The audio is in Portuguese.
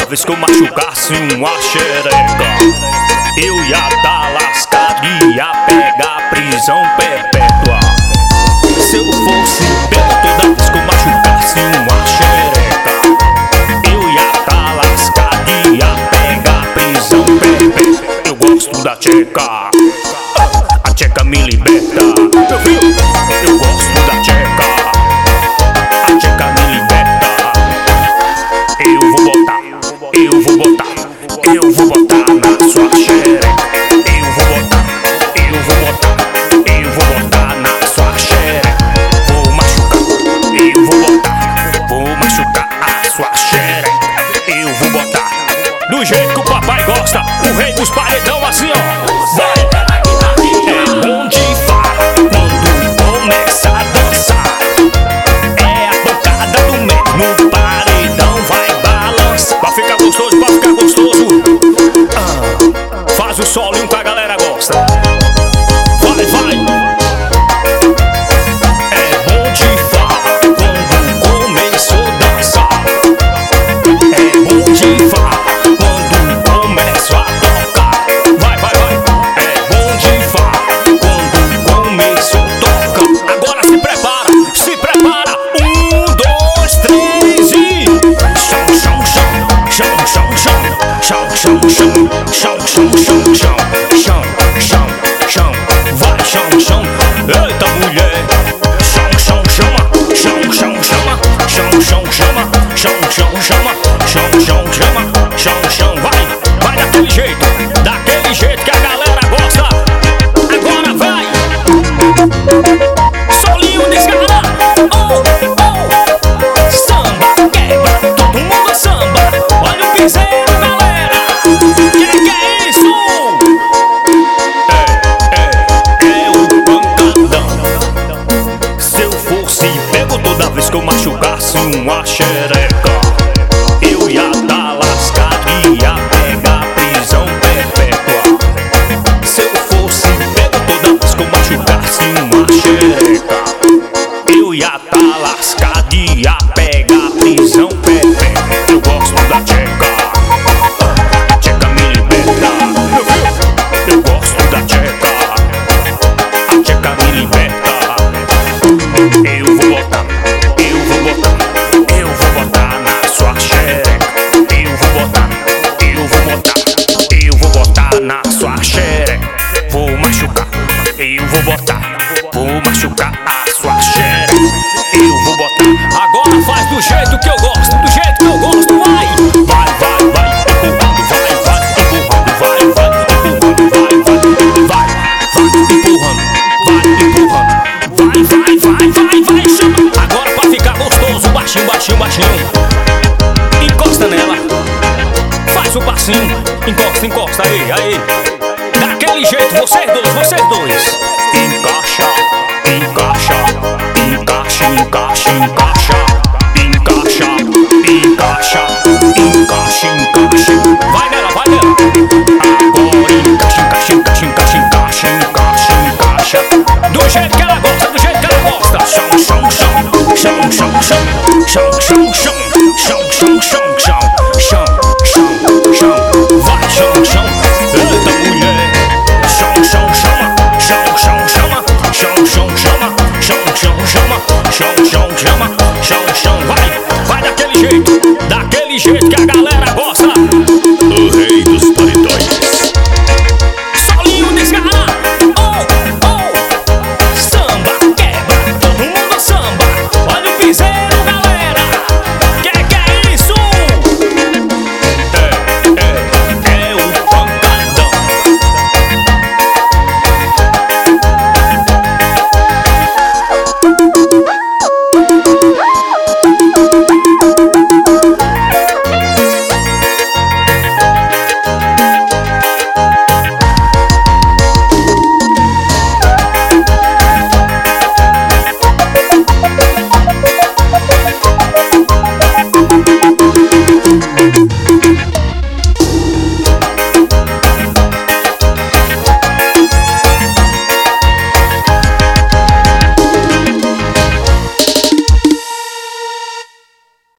vez que eu machucasse uma xereca, eu ia dar lascado e ia pegar prisão perpétua. Se eu fosse pego toda vez que eu machucasse uma xereca, eu ia dar lascado e ia pegar prisão perpétua. Eu gosto da tcheca, a tcheca me liberta. Meu filho, eu gosto da tcheca, a tcheca me liberta. Eu vou botar na sua xereca. Eu vou botar na sua xereca. Vou machucar a sua xereca. Eu vou botar do jeito que o papai gosta, o rei dos paredão assim, ó. Vai. É bom de farra quando começa a dançar. É a pancada do meio no paredão, vai balançar. Pra ficar gostoso, faz o solinho que a galera gosta. Vai, vai. É bom de farra quando começou a dançar. É bom de farra quando começo a tocar. Vai, vai, vai. É bom de farra quando começou a tocar. Agora se prepara, se prepara. 1, 2, 3 e chão, chão, chão, chão, chão, chão, chão, chão, chão, chão, chão, chão, chão, chão, vai chão, chão. Eita mulher, chão, chão, chama, chão, chão, chama, chão, chão, chama, chão, chão, chama, chão, chão, chama, chão, chão, vai daquele jeito que a galera gosta. Agora vai, solinho desgarra, samba quebra, todo mundo samba. Olha o piseiro, galera, que é isso? É o pancadão. Se eu fosse pego toda vez que eu machucasse uma xereca, eu ia dar lascado e ia pegar prisão perpétua. Se eu fosse pego toda vez que eu machucasse uma xereca, eu ia dar lascado e ia pegar prisão perpétua. Eu gosto da tcheca, a tcheca me liberta. Meu filho, eu gosto da tcheca, a tcheca me liberta. Eu vou botar na sua xereca. Eu vou botar na sua xereca. Vou machucar a sua xereca. Eu vou botar. Agora faz do jeito que eu gosto, vai. Vai, vai, vai, empurrando, vai, empurrando, vai, chama. Agora pra ficar gostoso, baixinho, baixinho, baixinho. Encosta nela, faz o passinho, encosta, aí. Daquele jeito, vocês dois. Encaixa,